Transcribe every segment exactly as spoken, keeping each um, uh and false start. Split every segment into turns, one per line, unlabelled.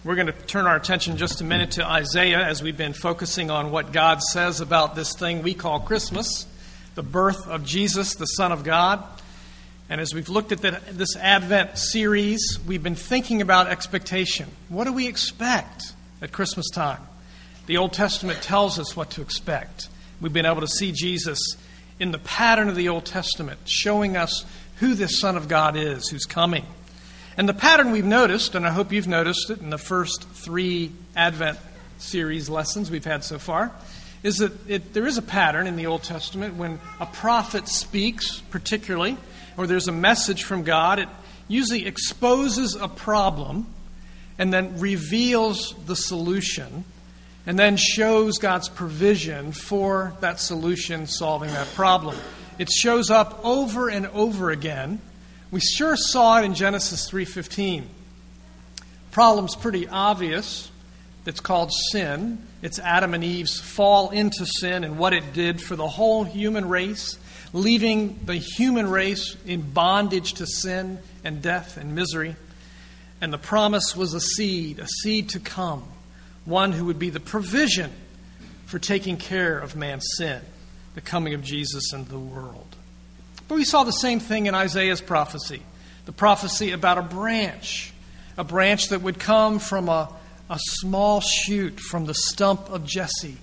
We're going to turn our attention just a minute to Isaiah as we've been focusing on what God says about this thing we call Christmas, the birth of Jesus, the Son of God. And as we've looked at the, this Advent series, we've been thinking about expectation. What do we expect at Christmas time? The Old Testament tells us what to expect. We've been able to see Jesus in the pattern of the Old Testament, showing us who this Son of God is, who's coming. And the pattern we've noticed, and I hope you've noticed it in the first three Advent series lessons we've had so far, is that it, there is a pattern in the Old Testament when a prophet speaks, particularly, or there's a message from God, it usually exposes a problem and then reveals the solution and then shows God's provision for that solution solving that problem. It shows up over and over again. We sure saw it in Genesis three fifteen. Problem's pretty obvious. It's called sin. It's Adam and Eve's fall into sin and what it did for the whole human race, leaving the human race in bondage to sin and death and misery. And the promise was a seed, a seed to come, one who would be the provision for taking care of man's sin, the coming of Jesus into the world. But we saw the same thing in Isaiah's prophecy, the prophecy about a branch, a branch that would come from a, a small shoot from the stump of Jesse,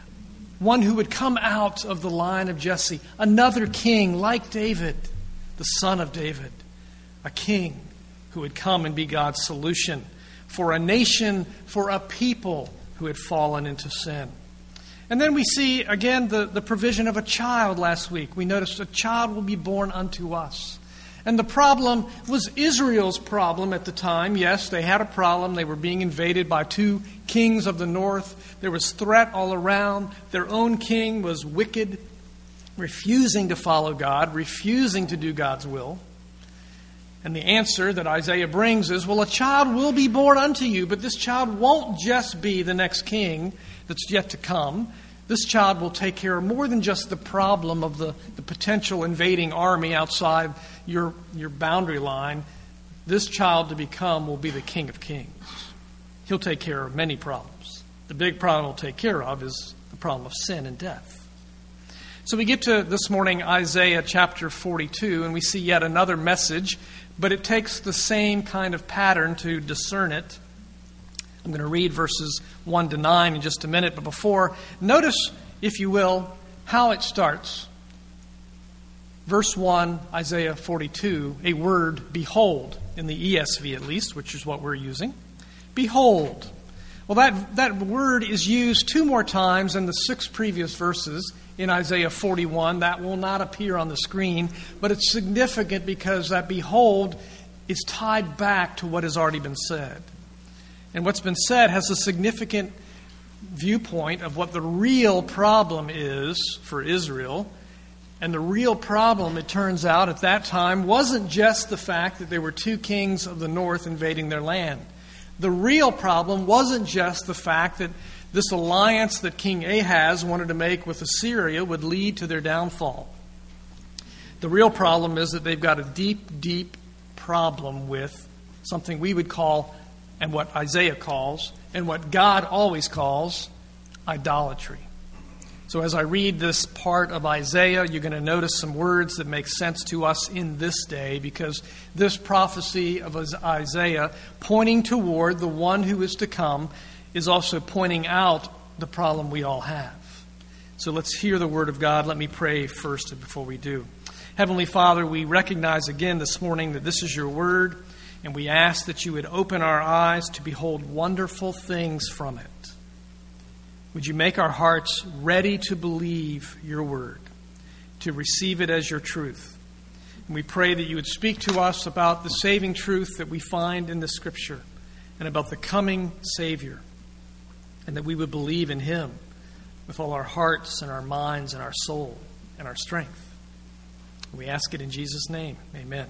one who would come out of the line of Jesse, another king like David, the son of David, a king who would come and be God's solution for a nation, for a people who had fallen into sin. And then we see, again, the, the provision of a child last week. We noticed a child will be born unto us. And the problem was Israel's problem at the time. Yes, they had a problem. They were being invaded by two kings of the north. There was threat all around. Their own king was wicked, refusing to follow God, refusing to do God's will. And the answer that Isaiah brings is, well, a child will be born unto you, but this child won't just be the next king that's yet to come. This child will take care of more than just the problem of the, the potential invading army outside your, your boundary line. This child to become will be the King of Kings. He'll take care of many problems. The big problem he'll take care of is the problem of sin and death. So we get to this morning Isaiah chapter forty-two, and we see yet another message, but it takes the same kind of pattern to discern it. I'm going to read verses one to nine in just a minute, but before, notice, if you will, how it starts. Verse one, Isaiah forty-two, a word, behold, in the E S V at least, which is what we're using. Behold. Well, that, that word is used two more times in the six previous verses in Isaiah forty-one. That will not appear on the screen, but it's significant because that behold is tied back to what has already been said. And what's been said has a significant viewpoint of what the real problem is for Israel. And the real problem, it turns out, at that time wasn't just the fact that there were two kings of the north invading their land. The real problem wasn't just the fact that this alliance that King Ahaz wanted to make with Assyria would lead to their downfall. The real problem is that they've got a deep, deep problem with something we would call, and what Isaiah calls, and what God always calls, idolatry. So as I read this part of Isaiah, you're going to notice some words that make sense to us in this day, because this prophecy of Isaiah, pointing toward the one who is to come, is also pointing out the problem we all have. So let's hear the word of God. Let me pray first before we do. Heavenly Father, we recognize again this morning that this is your word, and we ask that you would open our eyes to behold wonderful things from it. Would you make our hearts ready to believe your word, to receive it as your truth? And we pray that you would speak to us about the saving truth that we find in the Scripture and about the coming Savior, and that we would believe in him with all our hearts and our minds and our soul and our strength. We ask it in Jesus' name. Amen.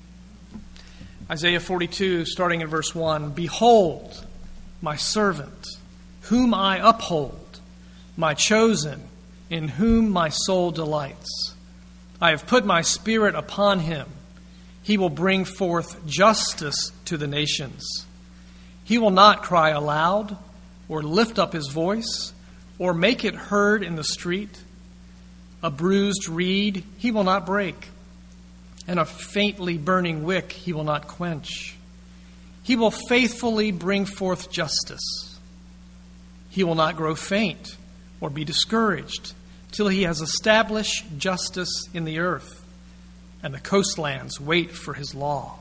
Isaiah forty-two, starting in verse one, behold, my servant, whom I uphold, my chosen, in whom my soul delights. I have put my spirit upon him. He will bring forth justice to the nations. He will not cry aloud or lift up his voice or make it heard in the street. A bruised reed he will not break, and a faintly burning wick he will not quench. He will faithfully bring forth justice. He will not grow faint or be discouraged till he has established justice in the earth, and the coastlands wait for his law.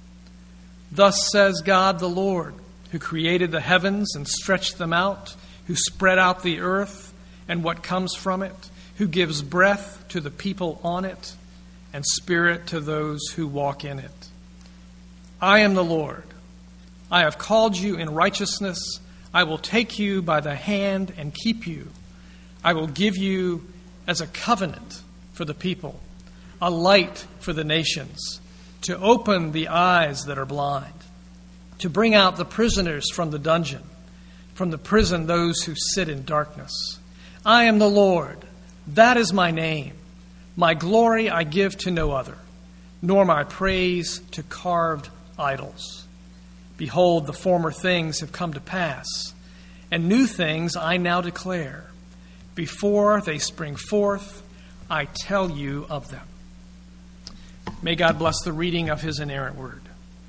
Thus says God the Lord, who created the heavens and stretched them out, who spread out the earth and what comes from it, who gives breath to the people on it and spirit to those who walk in it. I am the Lord. I have called you in righteousness. I will take you by the hand and keep you. I will give you as a covenant for the people, a light for the nations, to open the eyes that are blind, to bring out the prisoners from the dungeon, from the prison those who sit in darkness. I am the Lord. That is my name. My glory I give to no other, nor my praise to carved idols. Behold, the former things have come to pass, and new things I now declare. Before they spring forth, I tell you of them. May God bless the reading of his inerrant word.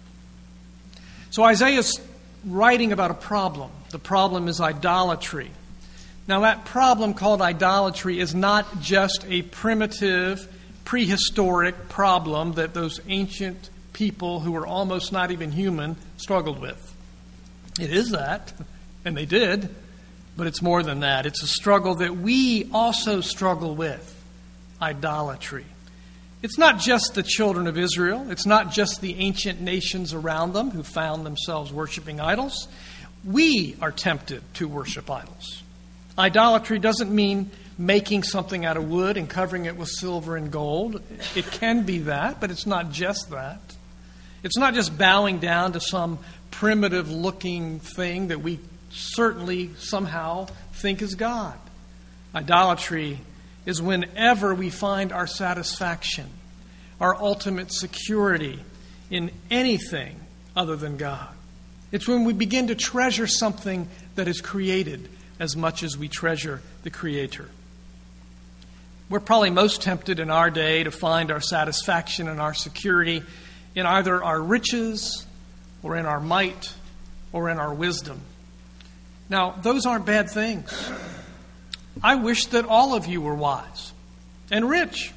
So Isaiah's writing about a problem. The problem is idolatry. Now, that problem called idolatry is not just a primitive, prehistoric problem that those ancient people who were almost not even human struggled with. It is that, and they did, but it's more than that. It's a struggle that we also struggle with, idolatry. It's not just the children of Israel. It's not just the ancient nations around them who found themselves worshiping idols. We are tempted to worship idols. Idolatry doesn't mean making something out of wood and covering it with silver and gold. It can be that, but it's not just that. It's not just bowing down to some primitive-looking thing that we certainly somehow think is God. Idolatry is whenever we find our satisfaction, our ultimate security in anything other than God. It's when we begin to treasure something that is created as much as we treasure the Creator. We're probably most tempted in our day to find our satisfaction and our security in either our riches or in our might or in our wisdom. Now, those aren't bad things. I wish that all of you were wise and rich.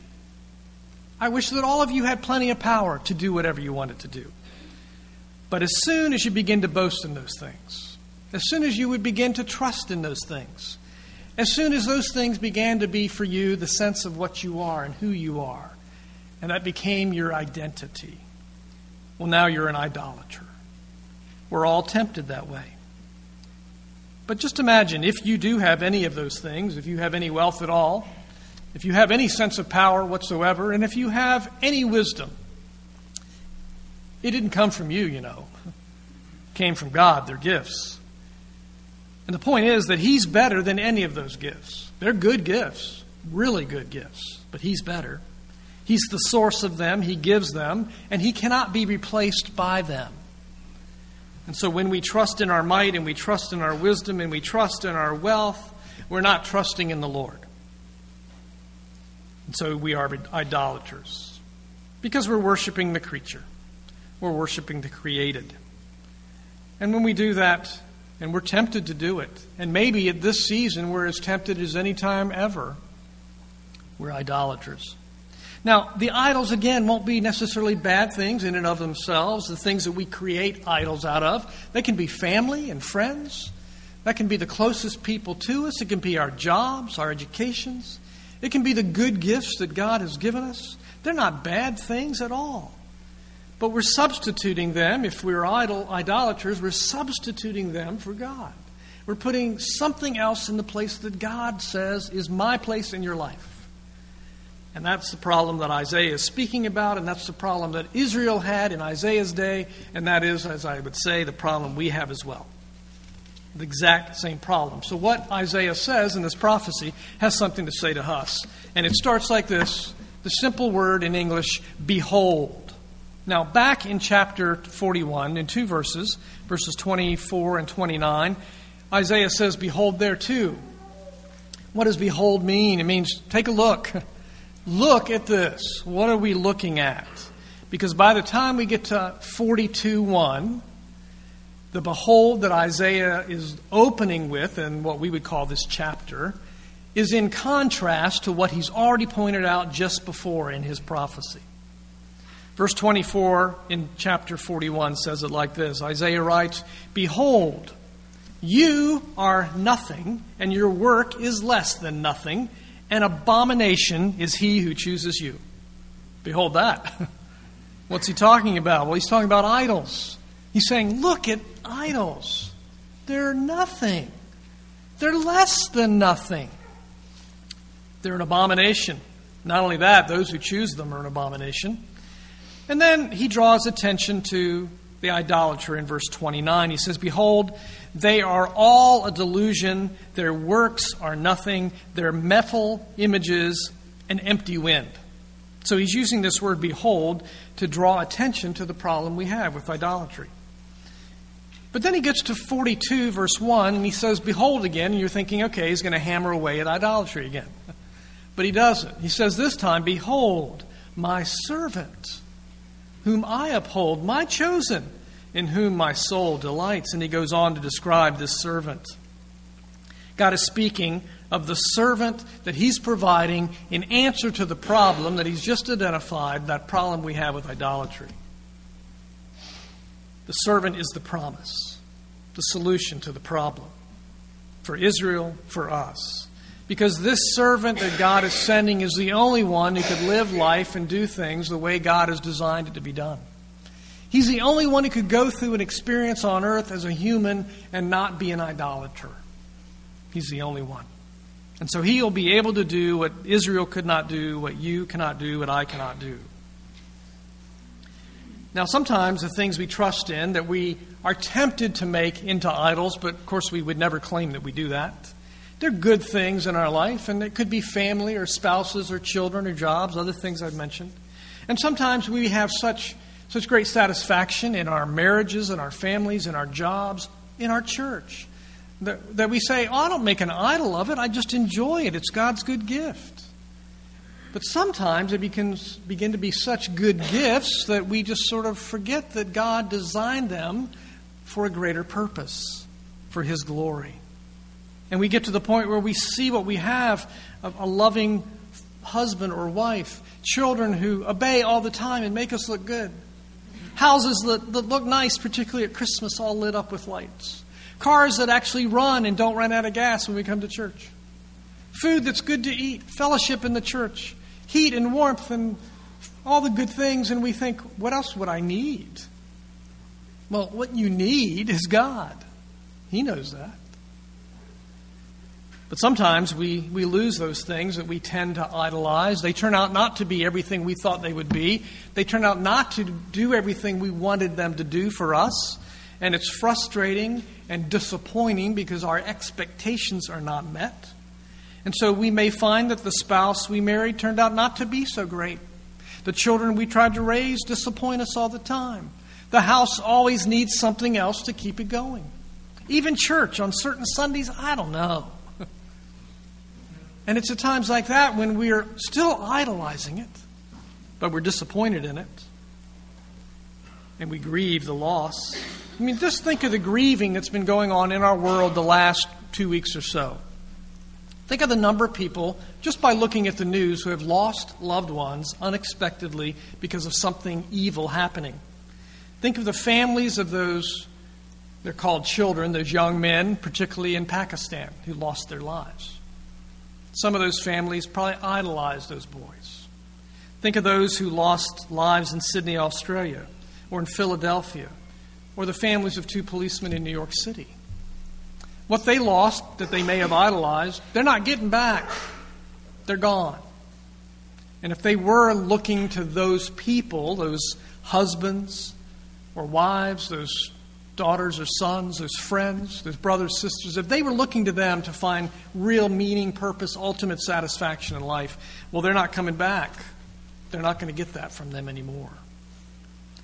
I wish that all of you had plenty of power to do whatever you wanted to do. But as soon as you begin to boast in those things, as soon as you would begin to trust in those things, as soon as those things began to be for you the sense of what you are and who you are, and that became your identity, well, now you're an idolater. We're all tempted that way. But just imagine if you do have any of those things, if you have any wealth at all, if you have any sense of power whatsoever, and if you have any wisdom. It didn't come from you, you know. It came from God. They're gifts. And the point is that he's better than any of those gifts. They're good gifts, really good gifts, but he's better. He's the source of them. He gives them, and he cannot be replaced by them. And so when we trust in our might and we trust in our wisdom and we trust in our wealth, we're not trusting in the Lord. And so we are idolaters because we're worshiping the creature. We're worshiping the created. And when we do that, and we're tempted to do it, and maybe at this season we're as tempted as any time ever, we're idolaters. Now, the idols, again, won't be necessarily bad things in and of themselves, the things that we create idols out of. They can be family and friends. That can be the closest people to us. It can be our jobs, our educations. It can be the good gifts that God has given us. They're not bad things at all. But we're substituting them, if we're idol, idolaters, we're substituting them for God. We're putting something else in the place that God says is my place in your life. And that's the problem that Isaiah is speaking about, and that's the problem that Israel had in Isaiah's day, and that is, as I would say, the problem we have as well. The exact same problem. So what Isaiah says in this prophecy has something to say to us. And it starts like this, the simple word in English, behold. Now, back in chapter forty-one, in two verses, verses twenty-four and twenty-nine, Isaiah says, behold there too. What does behold mean? It means take a look. Look at this. What are we looking at? Because by the time we get to forty-two one, the behold that Isaiah is opening with, and what we would call this chapter, is in contrast to what he's already pointed out just before in his prophecy. Verse twenty-four in chapter forty-one says it like this. Isaiah writes, behold, you are nothing, and your work is less than nothing. An abomination is he who chooses you. Behold that. What's he talking about? Well, he's talking about idols. He's saying, look at idols. They're nothing. They're less than nothing. They're an abomination. Not only that, those who choose them are an abomination. And then he draws attention to the idolater in verse twenty-nine. He says, behold, they are all a delusion. Their works are nothing. They're metal images, an empty wind. So he's using this word behold to draw attention to the problem we have with idolatry. But then he gets to forty-two, verse one, and he says, behold again. And you're thinking, okay, he's going to hammer away at idolatry again. But he doesn't. He says this time, behold, my servant, whom I uphold, my chosen, in whom my soul delights. And he goes on to describe this servant. God is speaking of the servant that he's providing in answer to the problem that he's just identified, that problem we have with idolatry. The servant is the promise, the solution to the problem for Israel, for us. Because this servant that God is sending is the only one who could live life and do things the way God has designed it to be done. He's the only one who could go through an experience on earth as a human and not be an idolater. He's the only one. And so he'll be able to do what Israel could not do, what you cannot do, what I cannot do. Now, sometimes the things we trust in that we are tempted to make into idols, but of course we would never claim that we do that. They're good things in our life, and it could be family or spouses or children or jobs, other things I've mentioned. And sometimes we have such such great satisfaction in our marriages, in our families, in our jobs, in our church, that, that we say, oh, I don't make an idol of it, I just enjoy it. It's God's good gift. But sometimes it begins, begin to be such good gifts that we just sort of forget that God designed them for a greater purpose, for His glory. And we get to the point where we see what we have, a, a loving husband or wife, children who obey all the time and make us look good, houses that, that look nice, particularly at Christmas, all lit up with lights, cars that actually run and don't run out of gas when we come to church, food that's good to eat, fellowship in the church, heat and warmth and all the good things. And we think, what else would I need? Well, what you need is God. He knows that. But sometimes we, we lose those things that we tend to idolize. They turn out not to be everything we thought they would be. They turn out not to do everything we wanted them to do for us. And it's frustrating and disappointing because our expectations are not met. And so we may find that the spouse we married turned out not to be so great. The children we tried to raise disappoint us all the time. The house always needs something else to keep it going. Even church on certain Sundays, I don't know. And it's at times like that when we are still idolizing it, but we're disappointed in it. And we grieve the loss. I mean, just think of the grieving that's been going on in our world the last two weeks or so. Think of the number of people, just by looking at the news, who have lost loved ones unexpectedly because of something evil happening. Think of the families of those, they're called children, those young men, particularly in Pakistan, who lost their lives. Some of those families probably idolized those boys. Think of those who lost lives in Sydney, Australia, or in Philadelphia, or the families of two policemen in New York City. What they lost that they may have idolized, they're not getting back. They're gone. And if they were looking to those people, those husbands or wives, those daughters or sons, those friends, those brothers, sisters, if they were looking to them to find real meaning, purpose, ultimate satisfaction in life, well, they're not coming back. They're not going to get that from them anymore.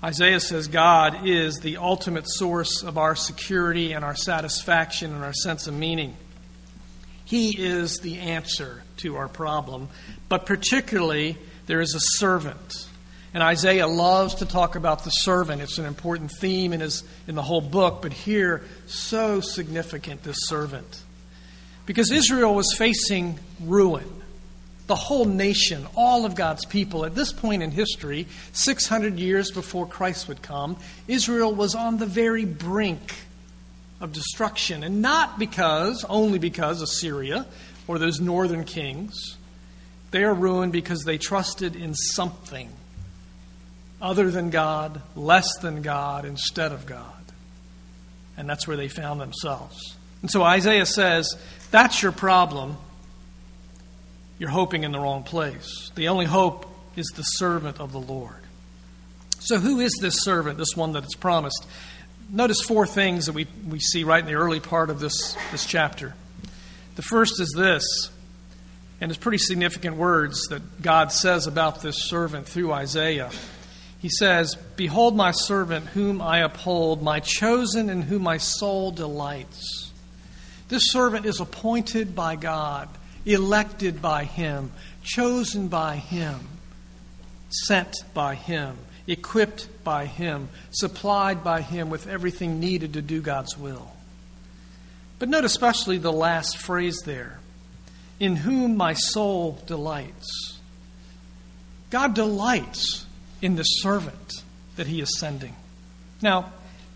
Isaiah says God is the ultimate source of our security and our satisfaction and our sense of meaning. He is the answer to our problem, but particularly there is a servant. And Isaiah loves to talk about the servant. It's an important theme in his in the whole book, but here, so significant, this servant. Because Israel was facing ruin. The whole nation, all of God's people, at this point in history, six hundred years before Christ would come, Israel was on the very brink of destruction. And not because, only because of Syria or those northern kings. They are ruined because they trusted in something other than God, less than God, instead of God. And that's where they found themselves. And so Isaiah says, that's your problem. You're hoping in the wrong place. The only hope is the servant of the Lord. So who is this servant, this one that is promised? Notice four things that we, we see right in the early part of this, this chapter. The first is this, and it's pretty significant words that God says about this servant through Isaiah. He says, "Behold my servant whom I uphold, my chosen in whom my soul delights." This servant is appointed by God, elected by Him, chosen by Him, sent by Him, equipped by Him, supplied by Him with everything needed to do God's will. But note especially the last phrase there, "in whom my soul delights." God delights in the servant that He is sending. Now,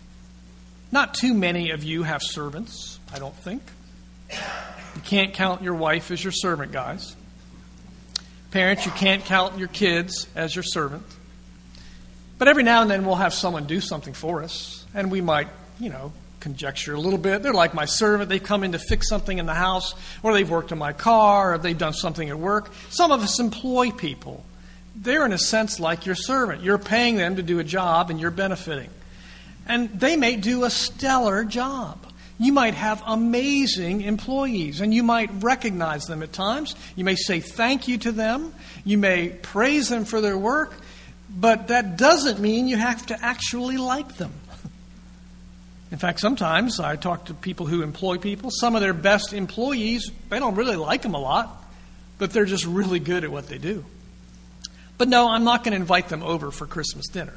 not too many of you have servants, I don't think. You can't count your wife as your servant, guys. Parents, you can't count your kids as your servant. But every now and then we'll have someone do something for us, and we might, you know, conjecture a little bit. They're like my servant. They've come in to fix something in the house, or they've worked on my car, or they've done something at work. Some of us employ people. They're in a sense like your servant. You're paying them to do a job, and you're benefiting. And they may do a stellar job. You might have amazing employees, and you might recognize them at times. You may say thank you to them. You may praise them for their work, but that doesn't mean you have to actually like them. In fact, sometimes I talk to people who employ people. Some of their best employees, they don't really like them a lot, but they're just really good at what they do. But no, I'm not going to invite them over for Christmas dinner.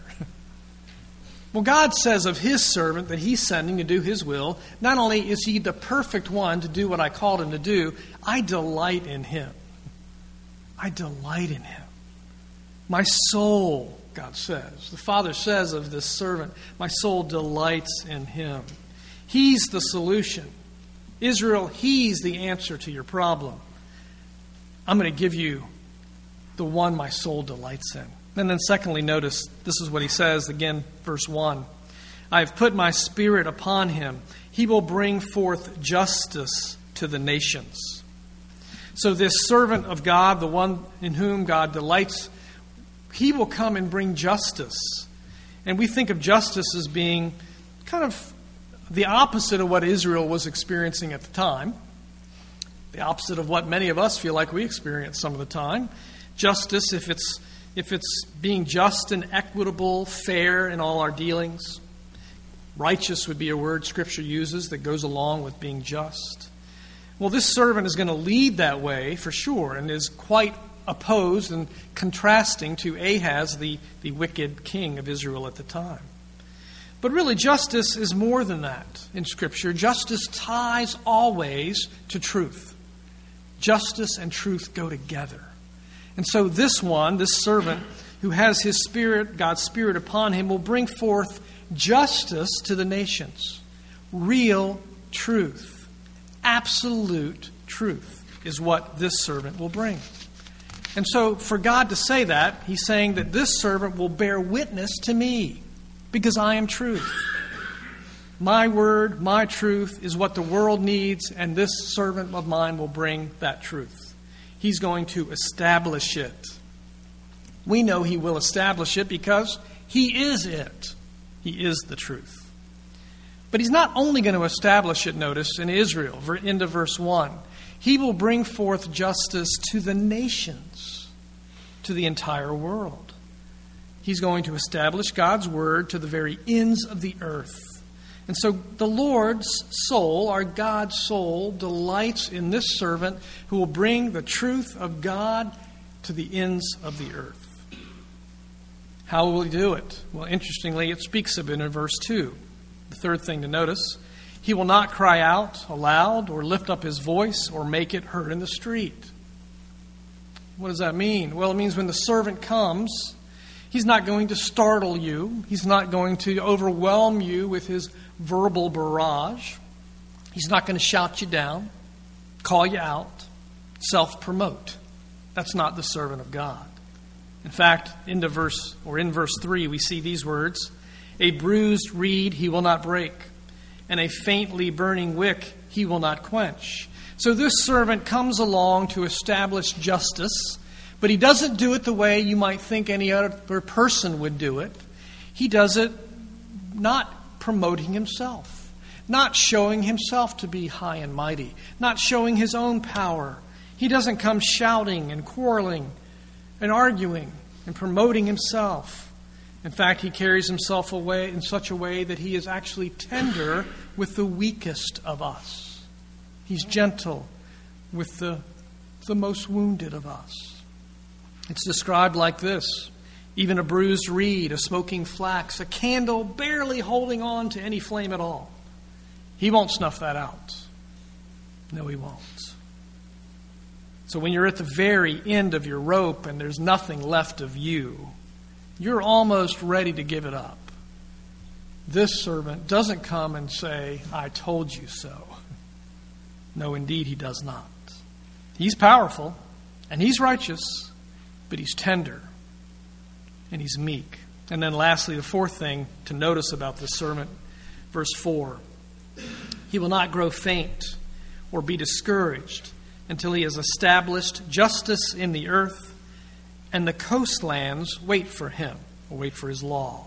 Well, God says of His servant that He's sending to do His will, not only is He the perfect one to do what I called Him to do, I delight in Him. I delight in Him. My soul, God says, the Father says of this servant, my soul delights in Him. He's the solution. Israel, He's the answer to your problem. I'm going to give you the one my soul delights in. And then secondly, notice, this is what He says, again, verse one. I have put my Spirit upon Him. He will bring forth justice to the nations. So this servant of God, the one in whom God delights, He will come and bring justice. And we think of justice as being kind of the opposite of what Israel was experiencing at the time. The opposite of what many of us feel like we experience some of the time. Justice, if it's if it's being just and equitable, fair in all our dealings. Righteous would be a word Scripture uses that goes along with being just. Well, this servant is going to lead that way for sure, and is quite opposed and contrasting to Ahaz, the, the wicked king of Israel at the time. But really, justice is more than that in Scripture. Justice ties always to truth. Justice and truth go together. And so this one, this servant, who has his Spirit, God's Spirit upon him, will bring forth justice to the nations. Real truth. Absolute truth is what this servant will bring. And so for God to say that, He's saying that this servant will bear witness to me because I am truth. My word, my truth is what the world needs, and this servant of mine will bring that truth. He's going to establish it. We know He will establish it because He is it. He is the truth. But He's not only going to establish it, notice, in Israel, into verse one. He will bring forth justice to the nations, to the entire world. He's going to establish God's word to the very ends of the earth. And so the Lord's soul, our God's soul, delights in this servant who will bring the truth of God to the ends of the earth. How will he do it? Well, interestingly, it speaks of it in verse two. The third thing to notice, he will not cry out aloud or lift up his voice or make it heard in the street. What does that mean? Well, it means when the servant comes, he's not going to startle you. He's not going to overwhelm you with his verbal barrage. He's not going to shout you down, call you out, self-promote. That's not the servant of God. In fact, into verse or in verse three, we see these words, a bruised reed he will not break, and a faintly burning wick he will not quench. So this servant comes along to establish justice, but he doesn't do it the way you might think any other person would do it. He does it not promoting himself, not showing himself to be high and mighty, not showing his own power. He doesn't come shouting and quarreling and arguing and promoting himself. In fact, he carries himself away in such a way that he is actually tender with the weakest of us. He's gentle with the, the most wounded of us. It's described like this. Even a bruised reed, a smoking flax, a candle barely holding on to any flame at all. He won't snuff that out. No, he won't. So when you're at the very end of your rope and there's nothing left of you, you're almost ready to give it up. This servant doesn't come and say, I told you so. No, indeed, he does not. He's powerful and he's righteous, but he's tender and he's meek. And then lastly, the fourth thing to notice about this servant, verse four. He will not grow faint or be discouraged until he has established justice in the earth, and the coastlands wait for him, or wait for his law.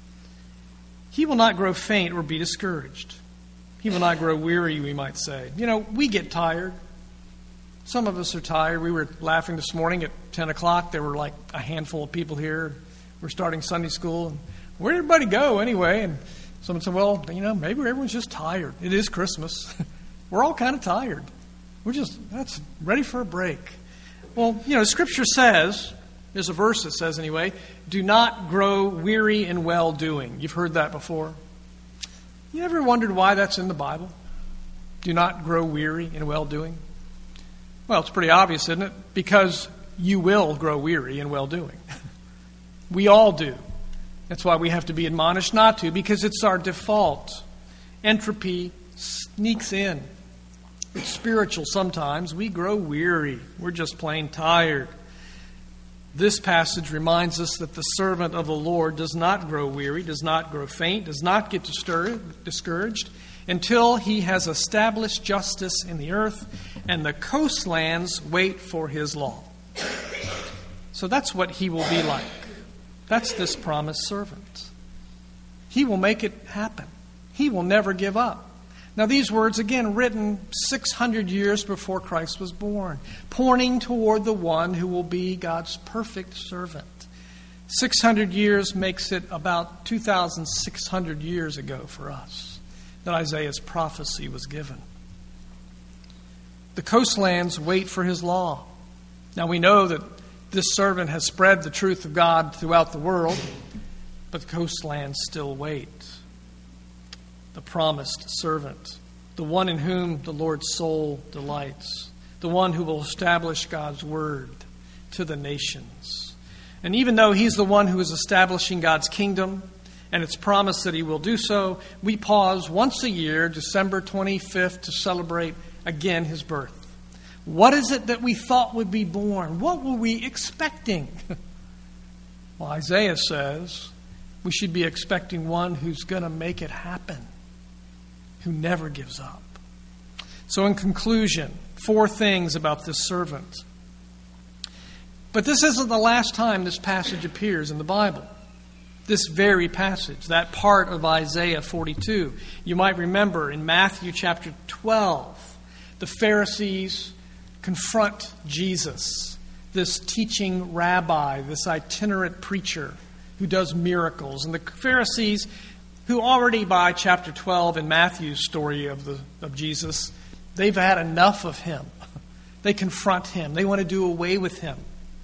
He will not grow faint or be discouraged. He will not grow weary, we might say. You know, we get tired. Some of us are tired. We were laughing this morning at ten o'clock. There were like a handful of people here. We're starting Sunday school. And where did everybody go anyway? And someone said, well, you know, maybe everyone's just tired. It is Christmas. We're all kind of tired. We're just, that's ready for a break. Well, you know, Scripture says, there's a verse that says anyway, do not grow weary in well-doing. You've heard that before. You ever wondered why that's in the Bible? Do not grow weary in well-doing. Well, it's pretty obvious, isn't it? Because you will grow weary in well-doing. We all do. That's why we have to be admonished not to, because it's our default. Entropy sneaks in. It's spiritual sometimes. We grow weary. We're just plain tired. This passage reminds us that the servant of the Lord does not grow weary, does not grow faint, does not get discouraged until he has established justice in the earth and the coastlands wait for his law. So that's what he will be like. That's this promised servant. He will make it happen. He will never give up. Now, these words, again, written six hundred years before Christ was born, pointing toward the one who will be God's perfect servant. six hundred years makes it about two thousand six hundred years ago for us that Isaiah's prophecy was given. The coastlands wait for his law. Now, we know that this servant has spread the truth of God throughout the world, but the coastlands still wait. The promised servant, the one in whom the Lord's soul delights, the one who will establish God's word to the nations. And even though he's the one who is establishing God's kingdom, and it's promised that he will do so, we pause once a year, December twenty-fifth, to celebrate again his birth. What is it that we thought would be born? What were we expecting? Well, Isaiah says we should be expecting one who's going to make it happen, who never gives up. So in conclusion, four things about this servant. But this isn't the last time this passage appears in the Bible. This very passage, that part of Isaiah forty-two. You might remember in Matthew chapter twelve, the Pharisees confront Jesus, this teaching rabbi, this itinerant preacher who does miracles. And the Pharisees, who already by chapter twelve in Matthew's story of the of Jesus, they've had enough of him. They confront him. They want to do away with him.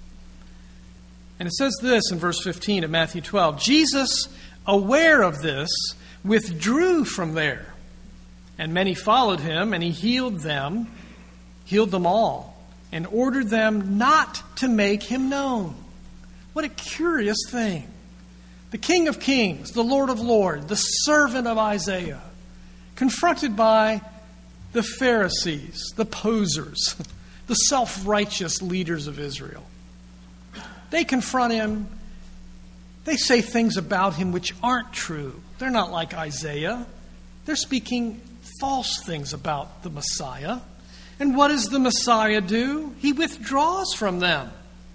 And it says this in verse fifteen of Matthew twelve. Jesus, aware of this, withdrew from there. And many followed him, and he healed them, healed them all, and ordered them not to make him known. What a curious thing. The King of Kings, the Lord of Lords, the servant of Isaiah, confronted by the Pharisees, the posers, the self-righteous leaders of Israel. They confront him. They say things about him which aren't true. They're not like Isaiah. They're speaking false things about the Messiah. And what does the Messiah do? He withdraws from them.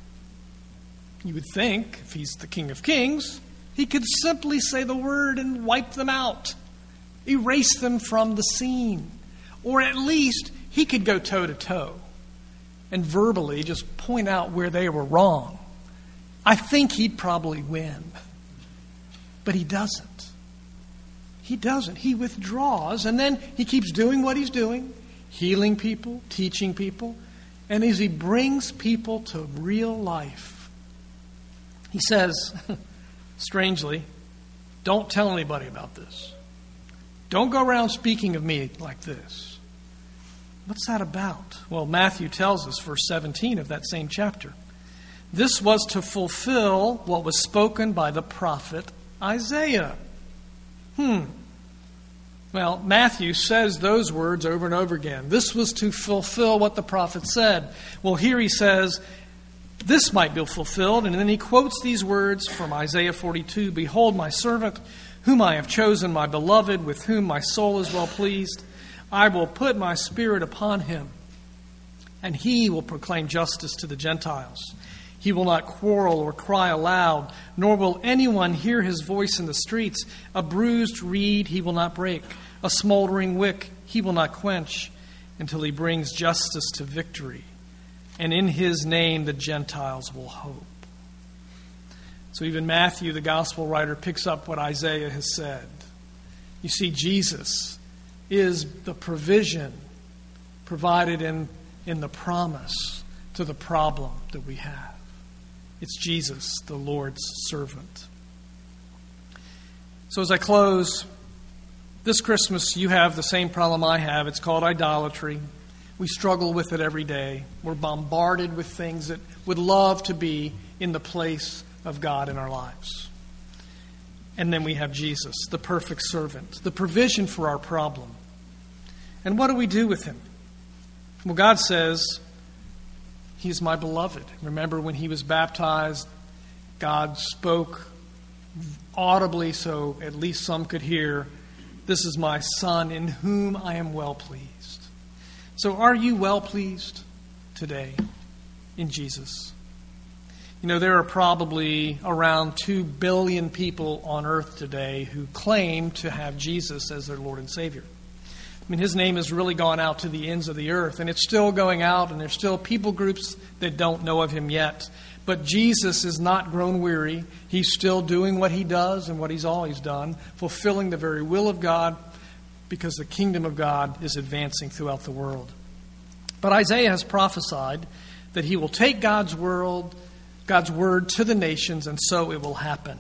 You would think, if he's the King of Kings, he could simply say the word and wipe them out, erase them from the scene. Or at least he could go toe-to-toe and verbally just point out where they were wrong. I think he'd probably win. But he doesn't. He doesn't. He withdraws, and then he keeps doing what he's doing, healing people, teaching people, and as he brings people to real life, he says, strangely, don't tell anybody about this. Don't go around speaking of me like this. What's that about? Well, Matthew tells us, verse seventeen of that same chapter. This was to fulfill what was spoken by the prophet Isaiah. Hmm. Well, Matthew says those words over and over again. This was to fulfill what the prophet said. Well, here he says, this might be fulfilled. And then he quotes these words from Isaiah forty-two. Behold, my servant, whom I have chosen, my beloved, with whom my soul is well pleased. I will put my spirit upon him, and he will proclaim justice to the Gentiles. He will not quarrel or cry aloud, nor will anyone hear his voice in the streets. A bruised reed he will not break, a smoldering wick he will not quench, until he brings justice to victory. And in his name the Gentiles will hope. So even Matthew, the gospel writer, picks up what Isaiah has said. You see, Jesus is the provision provided in, in the promise to the problem that we have. It's Jesus, the Lord's servant. So as I close, this Christmas you have the same problem I have. It's called idolatry. We struggle with it every day. We're bombarded with things that would love to be in the place of God in our lives. And then we have Jesus, the perfect servant, the provision for our problem. And what do we do with him? Well, God says, he's my beloved. Remember when he was baptized, God spoke audibly so at least some could hear, this is my son in whom I am well pleased. So are you well pleased today in Jesus? You know, there are probably around two billion people on earth today who claim to have Jesus as their Lord and Savior. I mean, his name has really gone out to the ends of the earth, and it's still going out, and there's still people groups that don't know of him yet. But Jesus is not grown weary. He's still doing what he does and what he's always done, fulfilling the very will of God, because the kingdom of God is advancing throughout the world. But Isaiah has prophesied that he will take God's world, God's word to the nations, and so it will happen.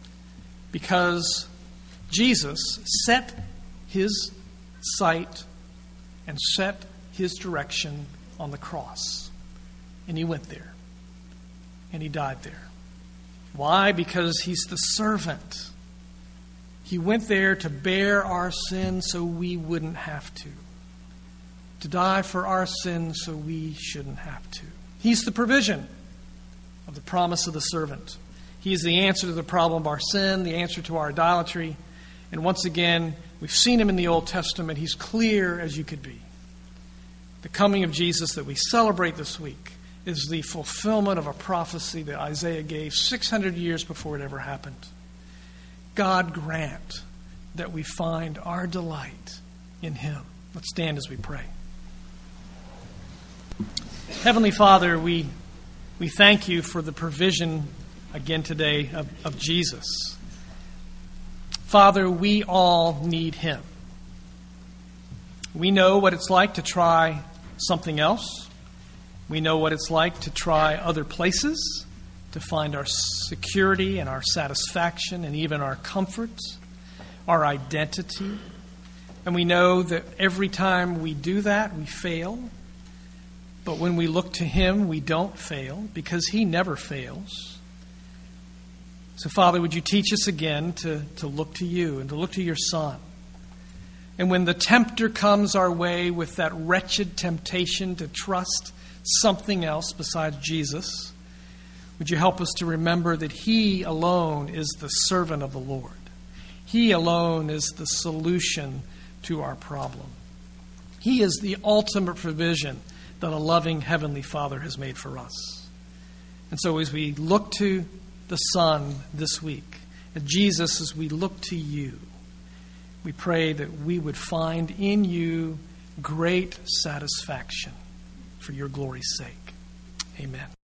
Because Jesus set his sight and set his direction on the cross. And he went there. And he died there. Why? Because he's the servant. He went there to bear our sin so we wouldn't have to. To die for our sins so we shouldn't have to. He's the provision of the promise of the servant. He is the answer to the problem of our sin, the answer to our idolatry. And once again, we've seen him in the Old Testament. He's clear as you could be. The coming of Jesus that we celebrate this week is the fulfillment of a prophecy that Isaiah gave six hundred years before it ever happened. God grant that we find our delight in him. Let's stand as we pray. Heavenly Father, we, we thank you for the provision again today of, of Jesus. Father, we all need him. We know what it's like to try something else. We know what it's like to try other places, to find our security and our satisfaction and even our comfort, our identity. And we know that every time we do that, we fail. But when we look to him, we don't fail because he never fails. So, Father, would you teach us again to, to look to you and to look to your Son? And when the tempter comes our way with that wretched temptation to trust something else besides Jesus, would you help us to remember that he alone is the servant of the Lord. He alone is the solution to our problem. He is the ultimate provision that a loving Heavenly Father has made for us. And so as we look to the Son this week, and Jesus, as we look to you, we pray that we would find in you great satisfaction for your glory's sake. Amen.